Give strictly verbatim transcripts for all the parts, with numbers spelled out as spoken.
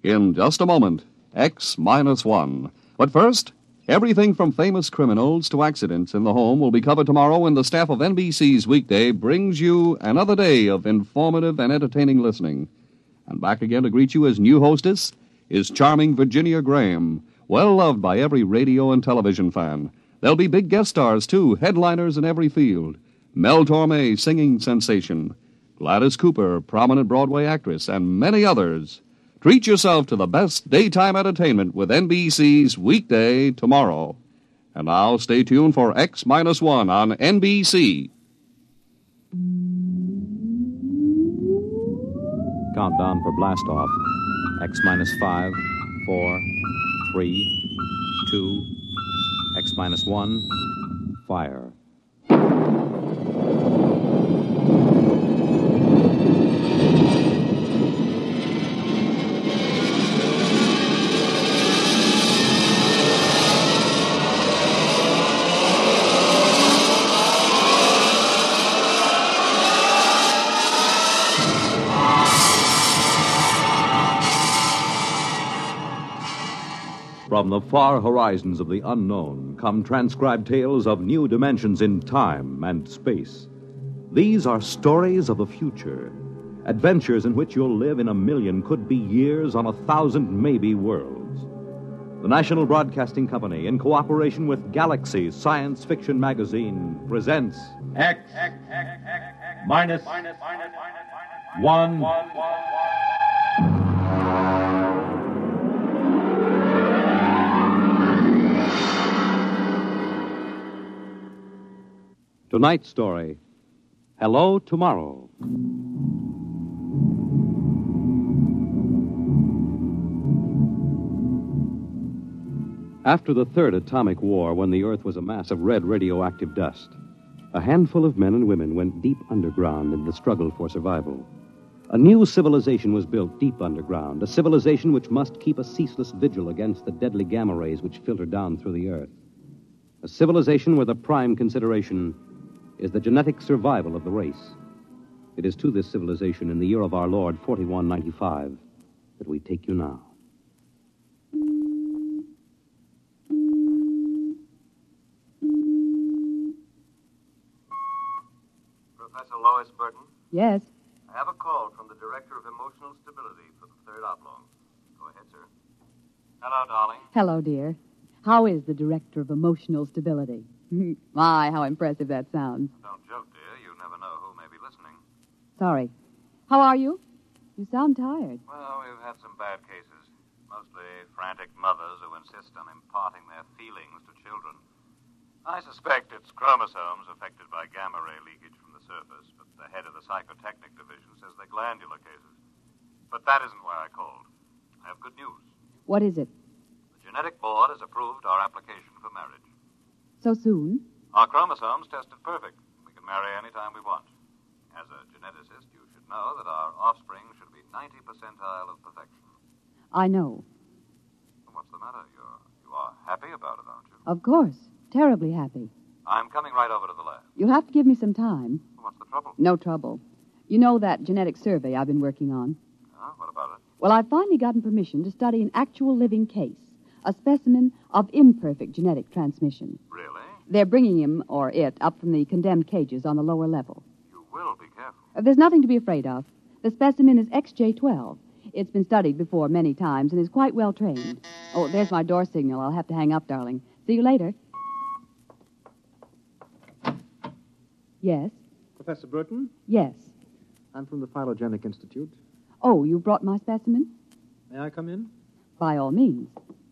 In just a moment, X minus one. But first, everything from famous criminals to accidents in the home will be covered tomorrow when the staff of N B C's Weekday brings you another day of informative and entertaining listening. And back again to greet you as new hostess is charming Virginia Graham, well loved by every radio and television fan. There'll be big guest stars, too, headliners in every field. Mel Torme, singing sensation. Gladys Cooper, prominent Broadway actress, and many others. Treat yourself to the best daytime entertainment with N B C's Weekday tomorrow. And now stay tuned for X minus one on N B C. Countdown for blast off. X minus five, four, three, two, X minus one, fire. From the far horizons of the unknown come transcribed tales of new dimensions in time and space. These are stories of the future, adventures in which you'll live in a million, could be years, on a thousand maybe worlds. The National Broadcasting Company, in cooperation with Galaxy Science Fiction Magazine, presents X, minus, one. Tonight's story, Hello Tomorrow. After the Third Atomic War, when the Earth was a mass of red radioactive dust, a handful of men and women went deep underground in the struggle for survival. A new civilization was built deep underground, a civilization which must keep a ceaseless vigil against the deadly gamma rays which filter down through the Earth. A civilization where the prime consideration is the genetic survival of the race. It is to this civilization in the year of our Lord, forty-one ninety-five, that we take you now. Professor Lois Burton? Yes. I have a call from the Director of Emotional Stability for the Third Oblong. Go ahead, sir. Hello, darling. Hello, dear. How is the Director of Emotional Stability? My, how impressive that sounds. Don't joke, dear. You never know who may be listening. Sorry. How are you? You sound tired. Well, we've had some bad cases. Mostly frantic mothers who insist on imparting their feelings to children. I suspect it's chromosomes affected by gamma ray leakage from the surface, but the head of the psychotechnic division says they're glandular cases. But that isn't why I called. I have good news. What is it? The genetic board has approved our application for marriage. So soon? Our chromosomes tested perfect. We can marry any time we want. As a geneticist, you should know that our offspring should be ninety percentile of perfection. I know. What's the matter? You're, you are happy about it, aren't you? Of course. Terribly happy. I'm coming right over to the lab. You'll have to give me some time. What's the trouble? No trouble. You know that genetic survey I've been working on? Huh? What about it? Well, I've finally gotten permission to study an actual living case, a specimen of imperfect genetic transmission. Really? They're bringing him, or it, up from the condemned cages on the lower level. You will be careful. Uh, There's nothing to be afraid of. The specimen is X J twelve. It's been studied before many times and is quite well trained. Oh, there's my door signal. I'll have to hang up, darling. See you later. Yes? Professor Burton? Yes. I'm from the Phylogenic Institute. Oh, you brought my specimen? May I come in? By all means.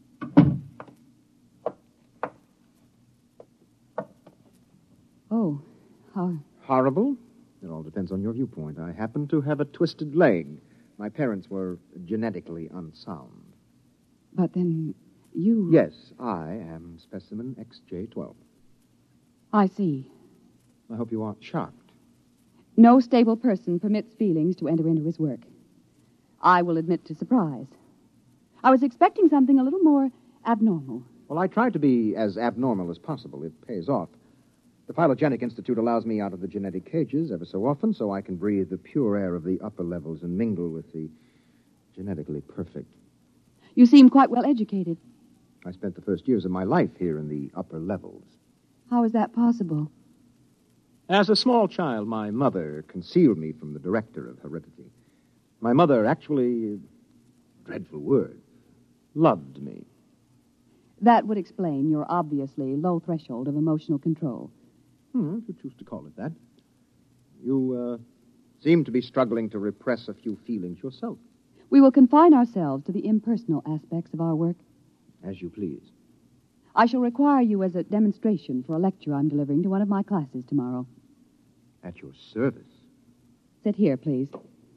Oh, how... Horrible? It all depends on your viewpoint. I happen to have a twisted leg. My parents were genetically unsound. But then you... Yes, I am specimen X J twelve. I see. I hope you aren't shocked. No stable person permits feelings to enter into his work. I will admit to surprise. I was expecting something a little more abnormal. Well, I try to be as abnormal as possible. It pays off. The Phylogenic Institute allows me out of the genetic cages ever so often so I can breathe the pure air of the upper levels and mingle with the genetically perfect. You seem quite well educated. I spent the first years of my life here in the upper levels. How is that possible? As a small child, my mother concealed me from the director of heredity. My mother actually, dreadful word, loved me. That would explain your obviously low threshold of emotional control. Hmm, if you choose to call it that. You, uh, seem to be struggling to repress a few feelings yourself. We will confine ourselves to the impersonal aspects of our work. As you please. I shall require you as a demonstration for a lecture I'm delivering to one of my classes tomorrow. At your service. Sit here, please.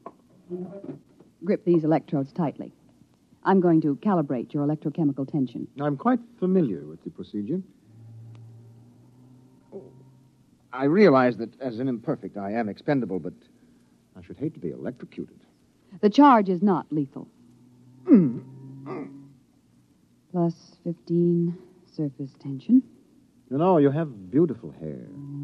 Grip these electrodes tightly. I'm going to calibrate your electrochemical tension. I'm quite familiar with the procedure. I realize that as an imperfect, I am expendable, but I should hate to be electrocuted. The charge is not lethal. Plus fifteen surface tension. You know, you have beautiful hair.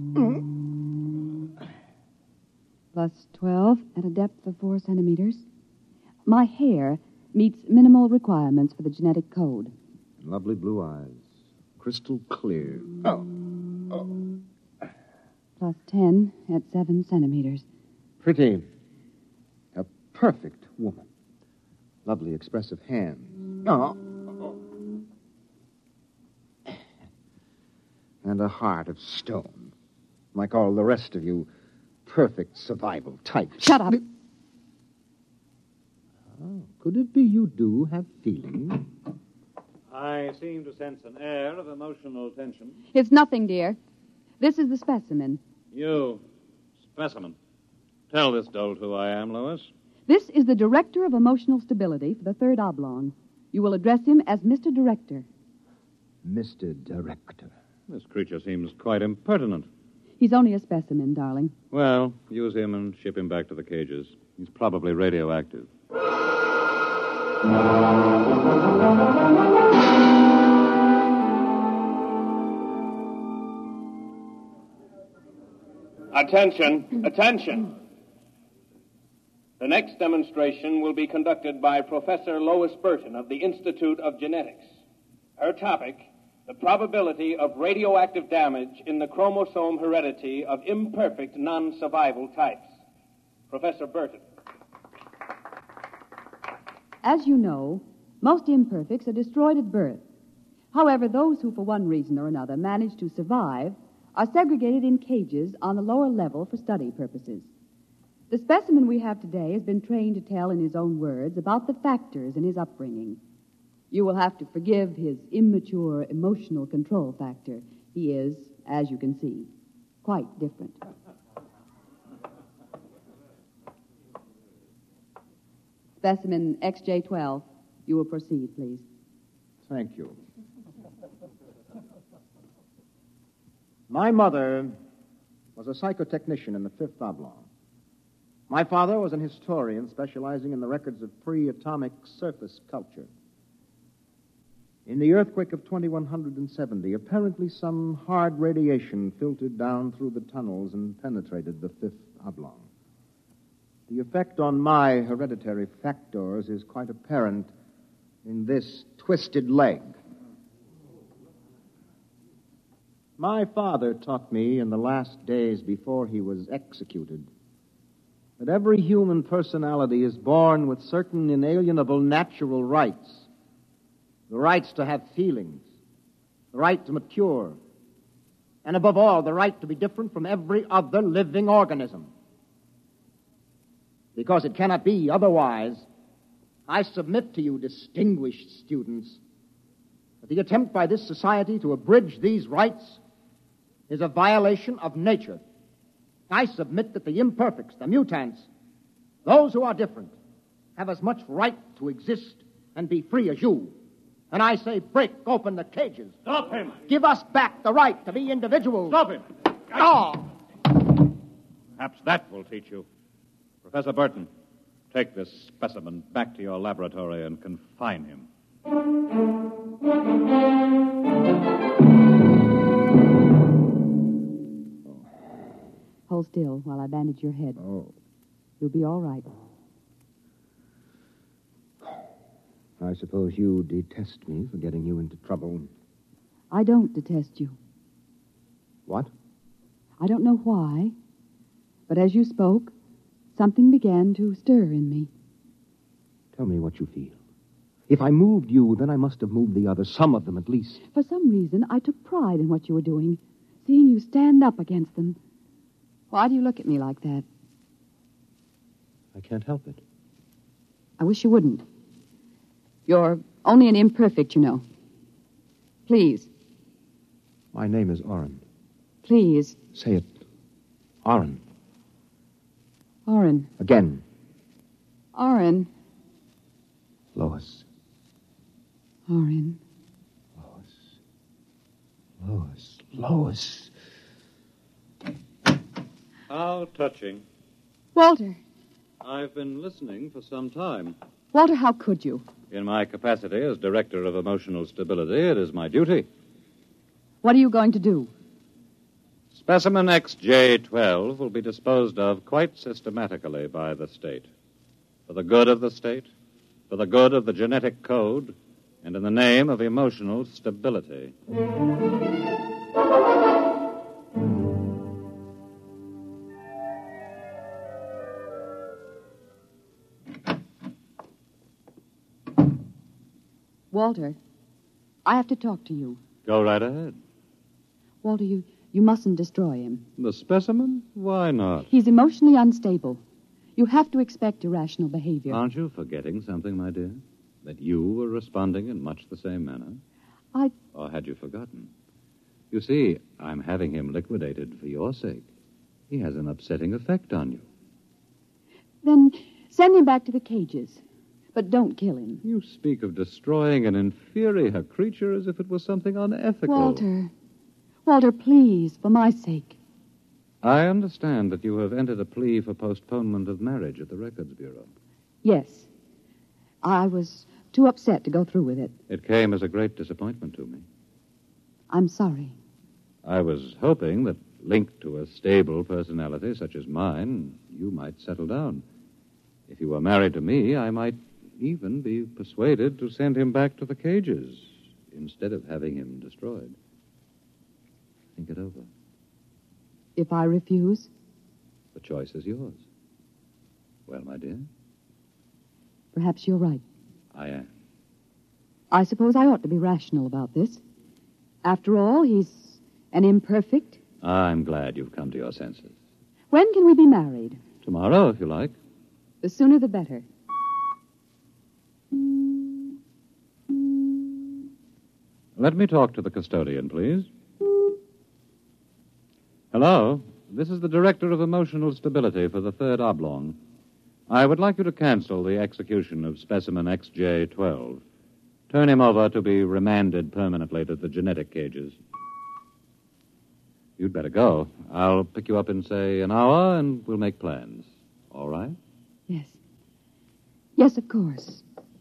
Plus twelve at a depth of four centimeters. My hair meets minimal requirements for the genetic code. Lovely blue eyes. Crystal clear. Oh. oh. Plus ten at seven centimeters. Pretty. A perfect woman. Lovely expressive hands. Oh. And a heart of stone. Like all the rest of you perfect survival types. Shut up. Oh, could it be you do have feelings? I seem to sense an air of emotional tension. It's nothing, dear. This is the specimen. You, specimen. Tell this dolt who I am, Lois. This is the Director of Emotional Stability for the Third Oblong. You will address him as Mister Director. Mister Director. This creature seems quite impertinent. He's only a specimen, darling. Well, use him and ship him back to the cages. He's probably radioactive. Attention, attention. The next demonstration will be conducted by Professor Lois Burton of the Institute of Genetics. Her topic, the probability of radioactive damage in the chromosome heredity of imperfect non-survival types. Professor Burton. As you know, most imperfects are destroyed at birth. However, those who, for one reason or another, manage to survive are segregated in cages on the lower level for study purposes. The specimen we have today has been trained to tell in his own words about the factors in his upbringing. You will have to forgive his immature emotional control factor. He is, as you can see, quite different. Specimen X J twelve. You will proceed, please. Thank you. My mother was a psychotechnician in the Fifth Oblong. My father was an historian specializing in the records of pre-atomic surface culture. In the earthquake of twenty-one seventy, apparently some hard radiation filtered down through the tunnels and penetrated the Fifth Oblong. The effect on my hereditary factors is quite apparent in this twisted leg. My father taught me in the last days before he was executed that every human personality is born with certain inalienable natural rights. The rights to have feelings, the right to mature, and above all, the right to be different from every other living organism. Because it cannot be otherwise, I submit to you, distinguished students, that the attempt by this society to abridge these rights is a violation of nature. I submit that the imperfects, the mutants, those who are different, have as much right to exist and be free as you. And I say, break open the cages. Stop him! Give us back the right to be individuals. Stop him! Oh! Perhaps that will teach you. Professor Burton, take this specimen back to your laboratory and confine him. Hold still while I bandage your head. Oh. You'll be all right. I suppose you detest me for getting you into trouble. I don't detest you. What? I don't know why, but as you spoke, something began to stir in me. Tell me what you feel. If I moved you, then I must have moved the others, some of them at least. For some reason, I took pride in what you were doing, seeing you stand up against them. Why do you look at me like that? I can't help it. I wish you wouldn't. You're only an imperfect, you know. Please. My name is Orrin. Please. Say it. Orrin. Orrin. Again. Orrin. Lois. Orrin. Lois. Lois. Lois. How touching. Walter. I've been listening for some time. Walter, how could you? In my capacity as Director of Emotional Stability, it is my duty. What are you going to do? Specimen X J twelve will be disposed of quite systematically by the state. For the good of the state, for the good of the genetic code, and in the name of emotional stability. Walter, I have to talk to you. Go right ahead. Walter, you, you mustn't destroy him. The specimen? Why not? He's emotionally unstable. You have to expect irrational behavior. Aren't you forgetting something, my dear? That you were responding in much the same manner? I... Or had you forgotten? You see, I'm having him liquidated for your sake. He has an upsetting effect on you. Then send him back to the cages. But don't kill him. You speak of destroying an inferior creature as if it was something unethical. Walter. Walter, please, for my sake. I understand that you have entered a plea for postponement of marriage at the Records Bureau. Yes. I was too upset to go through with it. It came as a great disappointment to me. I'm sorry. I was hoping that, linked to a stable personality such as mine, you might settle down. If you were married to me, I might even be persuaded to send him back to the cages instead of having him destroyed. Think it over. If I refuse? The choice is yours. Well, my dear? Perhaps you're right. I am. I suppose I ought to be rational about this. After all, he's an imperfect. I'm glad you've come to your senses. When can we be married? Tomorrow, if you like. The sooner the better. Let me talk to the custodian, please. Hello. This is the Director of Emotional Stability for the Third Oblong. I would like you to cancel the execution of specimen X J twelve. Turn him over to be remanded permanently to the genetic cages. You'd better go. I'll pick you up in, say, an hour, and we'll make plans. All right? Yes. Yes, of course.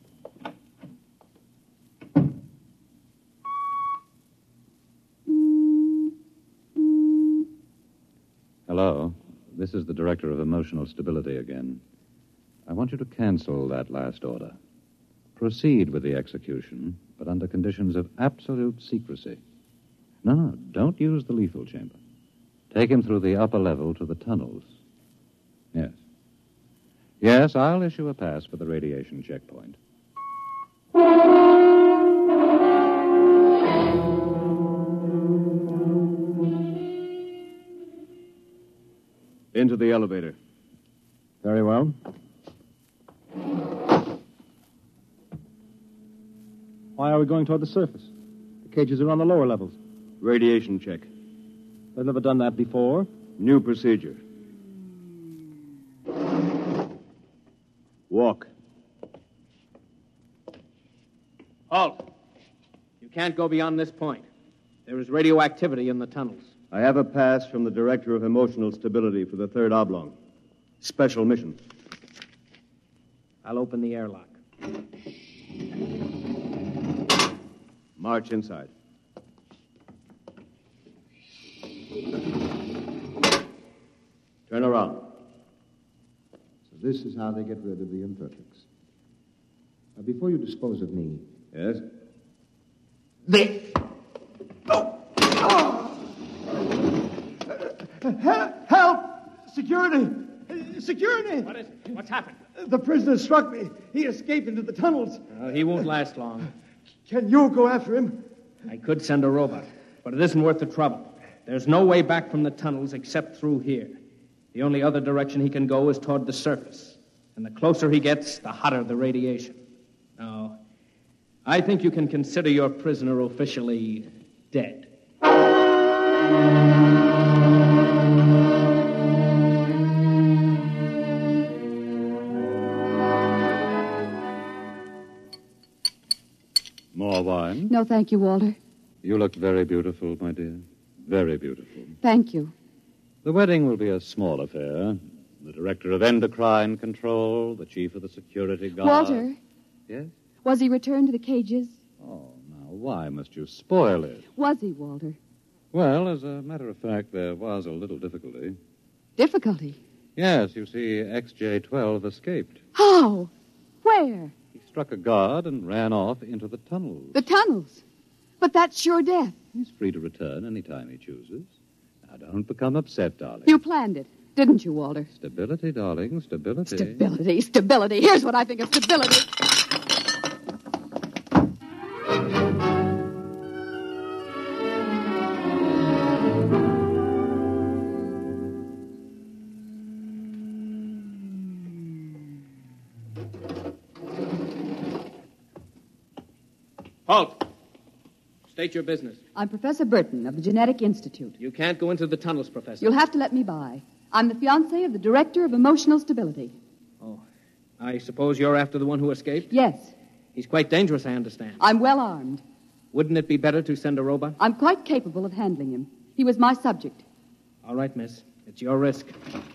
Hello. This is the Director of Emotional Stability again. I want you to cancel that last order. Proceed with the execution, but under conditions of absolute secrecy. No, no, don't use the lethal chamber. Take him through the upper level to the tunnels. Yes. Yes, I'll issue a pass for the radiation checkpoint. Into the elevator. Very well. Why are we going toward the surface? The cages are on the lower levels. Radiation check. I've never done that before. New procedure. Walk. Halt. You can't go beyond this point. There is radioactivity in the tunnels. I have a pass from the Director of Emotional Stability for the Third Oblong. Special mission. I'll open the airlock. March inside. Turn around. So this is how they get rid of the imperfects. A before you dispose of me... Yes? The... Oh! Oh! Help! Security! Security! What is it? What's happened? The prisoner struck me. He escaped into the tunnels. Uh, he won't last long. Can you go after him? I could send a robot, but it isn't worth the trouble. There's no way back from the tunnels except through here. The only other direction he can go is toward the surface. And the closer he gets, the hotter the radiation. Now, I think you can consider your prisoner officially dead. More wine? No, thank you, Walter. You look very beautiful, my dear. Very beautiful. Thank you. The wedding will be a small affair. The director of endocrine control, the chief of the security guard. Walter, Yes? was he returned to the cages? Oh, now, why must you spoil it? Was he, Walter? Well, as a matter of fact, there was a little difficulty. Difficulty? Yes, you see, X J twelve escaped. How? Where? He struck a guard and ran off into the tunnels. The tunnels. But that's sure death. He's free to return any time he chooses. Now, don't become upset, darling. You planned it, didn't you, Walter? Stability, darling, stability. Stability, stability. Here's what I think of stability. Halt! State your business. I'm Professor Burton of the Genetic Institute. You can't go into the tunnels, Professor. You'll have to let me by. I'm the fiancée of the Director of Emotional Stability. Oh, I suppose you're after the one who escaped? Yes, He's quite dangerous, I understand. I'm well armed. Wouldn't it be better to send a robot? I'm quite capable of handling him. He was my subject. All right, miss. It's your risk.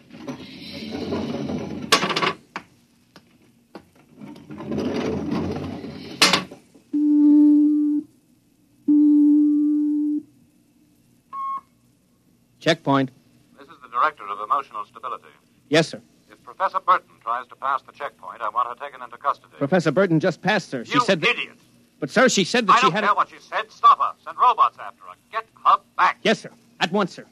Checkpoint. This is the Director of Emotional Stability. Yes, sir. If Professor Burton tries to pass the checkpoint, I want her taken into custody. Professor Burton just passed, sir. She you said that... idiot! But, sir, she said that I she don't had... care a... what she said. Stop her. Send robots after her. Get her back. Yes, sir. At once, sir.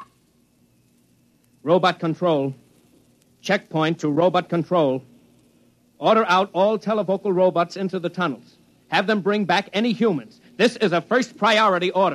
Robot control. Checkpoint to robot control. Order out all televocal robots into the tunnels. Have them bring back any humans. This is a first priority order.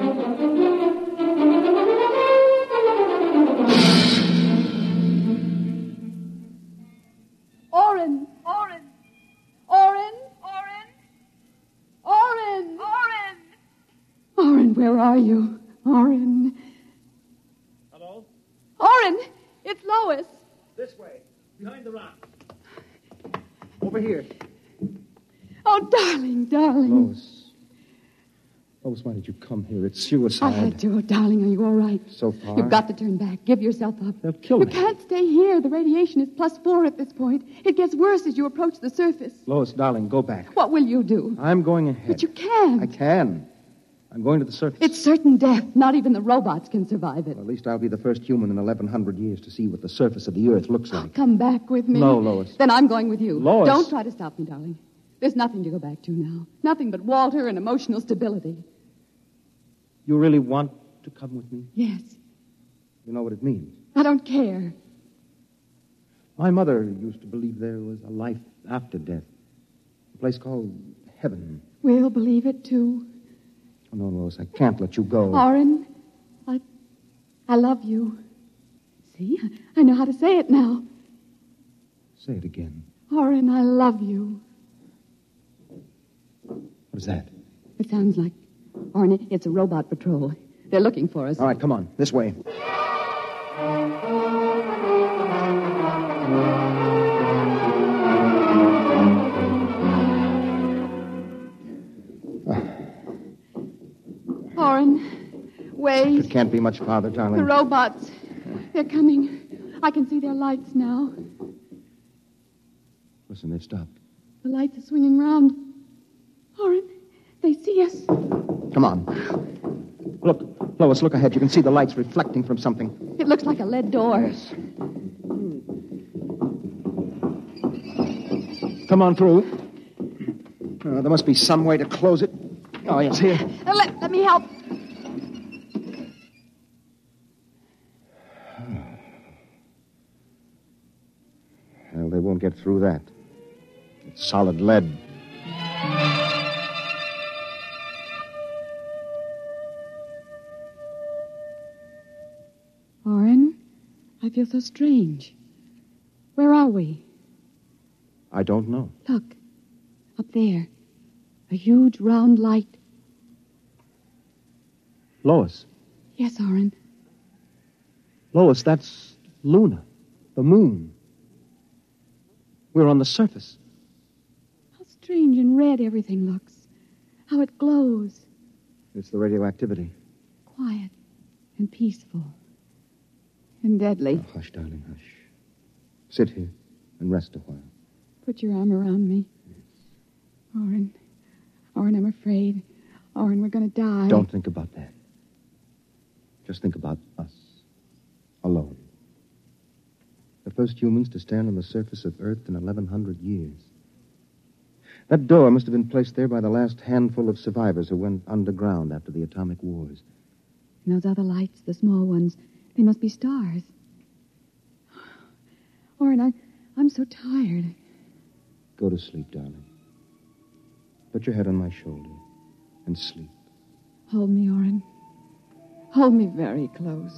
Oren! Oren! Oren! Oren! Oren! Oren! Oren, where are you? Oren. Hello? Oren! It's Lois. This way. Behind the rock. Over here. Oh, darling, darling. Lois. Lois, why did you come here? It's suicide. I had to. Oh, darling, are you all right? So far. You've got to turn back. Give yourself up. They'll kill you me. You can't stay here. The radiation is plus four at this point. It gets worse as you approach the surface. Lois, darling, go back. What will you do? I'm going ahead. But you can't. I can. I'm going to the surface. It's certain death. Not even the robots can survive it. Well, at least I'll be the first human in eleven hundred years to see what the surface of the Earth looks like. Come back with me. No, Lois. Then I'm going with you. Lois. Don't try to stop me, darling. There's nothing to go back to now. Nothing but Walter and emotional stability. You really want to come with me? Yes. You know what it means. I don't care. My mother used to believe there was a life after death. A place called heaven. We'll believe it, too. Oh, no, Lois, I can't let you go. Oren, I, I love you. See, I know how to say it now. Say it again. Oren, I love you. What is that? It sounds like, Oren, it's a robot patrol. They're looking for us. All right, come on, this way. Oren, wait. It can't be much farther, darling. The robots, they're coming. I can see their lights now. Listen, they've stopped. The lights are swinging round. Oren, they see us. Come on. Look, Lois, look ahead. You can see the lights reflecting from something. It looks like a lead door. Yes. Come on through. Uh, there must be some way to close it. Oh, yes, here. Uh, let, let me help. Well, they won't get through that. It's solid lead. Orrin, I feel so strange. Where are we? I don't know. Look, up there. A huge round light. Lois. Yes, Orrin. Lois, that's Luna, the moon. We're on the surface. How strange and red everything looks. How it glows. It's the radioactivity. Quiet and peaceful. And deadly. Oh, hush, darling, hush. Sit here and rest a while. Put your arm around me. Orrin. Orrin, I'm afraid. Orrin, we're going to die. Don't think about that. Just think about us. Alone. The first humans to stand on the surface of Earth in eleven hundred years. That door must have been placed there by the last handful of survivors who went underground after the atomic wars. And those other lights, the small ones, they must be stars. Orrin, I, I'm so tired. Go to sleep, darling. Put your head on my shoulder and sleep. Hold me, Orrin. Hold me very close.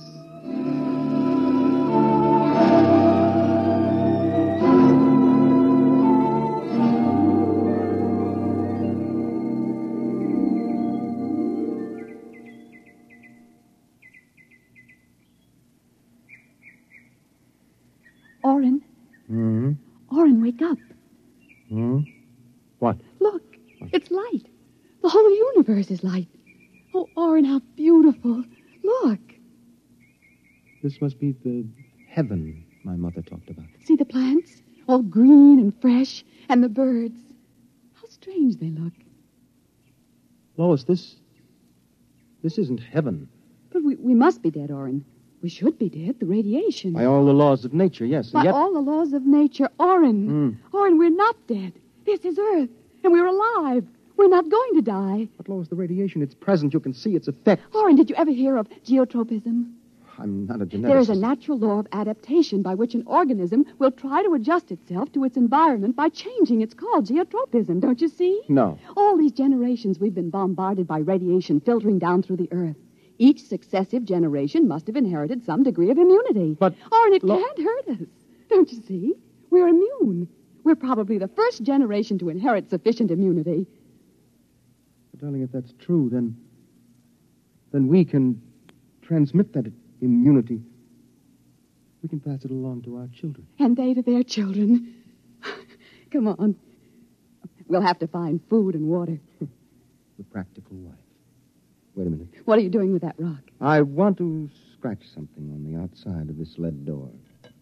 Orrin. Hmm? Orrin, wake up. Hmm? What? Look, it's light. The whole universe is light. Oh, Orrin, how beautiful. Look. This must be the heaven my mother talked about. See the plants? All green and fresh. And the birds. How strange they look. Lois, this... This isn't heaven. But we, we must be dead, Orrin. We should be dead. The radiation. By all the laws of nature, yes. And By yet... all the laws of nature. Orrin. Mm. Orrin, we're not dead. This is Earth. And we're alive. We're not going to die. But, Lois, the radiation, it's present. You can see its effect. Orrin, did you ever hear of geotropism? I'm not a geneticist. There is a natural law of adaptation by which an organism will try to adjust itself to its environment by changing. It's called geotropism, don't you see? No. All these generations we've been bombarded by radiation filtering down through the Earth. Each successive generation must have inherited some degree of immunity. But... Orrin, it Lo- can't hurt us. Don't you see? We're immune. We're probably the first generation to inherit sufficient immunity. But, darling, if that's true, then... Then we can transmit that immunity. We can pass it along to our children. And they to their children. Come on. We'll have to find food and water. The practical wife. Wait a minute. What are you doing with that rock? I want to scratch something on the outside of this lead door.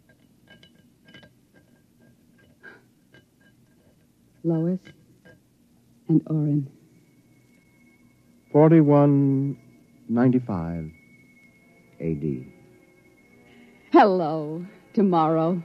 Lois and Orrin. forty-one ninety-five A D. Hello, tomorrow.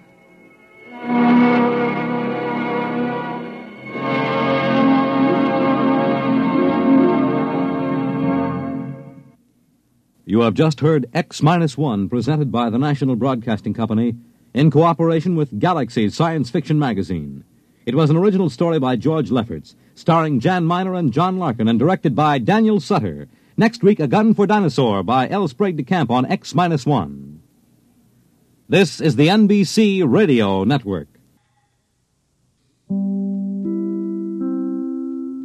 You have just heard X Minus One, presented by the National Broadcasting Company in cooperation with Galaxy Science Fiction Magazine. It was an original story by George Lefferts, starring Jan Miner and John Larkin, and directed by Daniel Sutter. Next week, A Gun for Dinosaur by L. Sprague de Camp on X Minus One. This is the N B C Radio Network.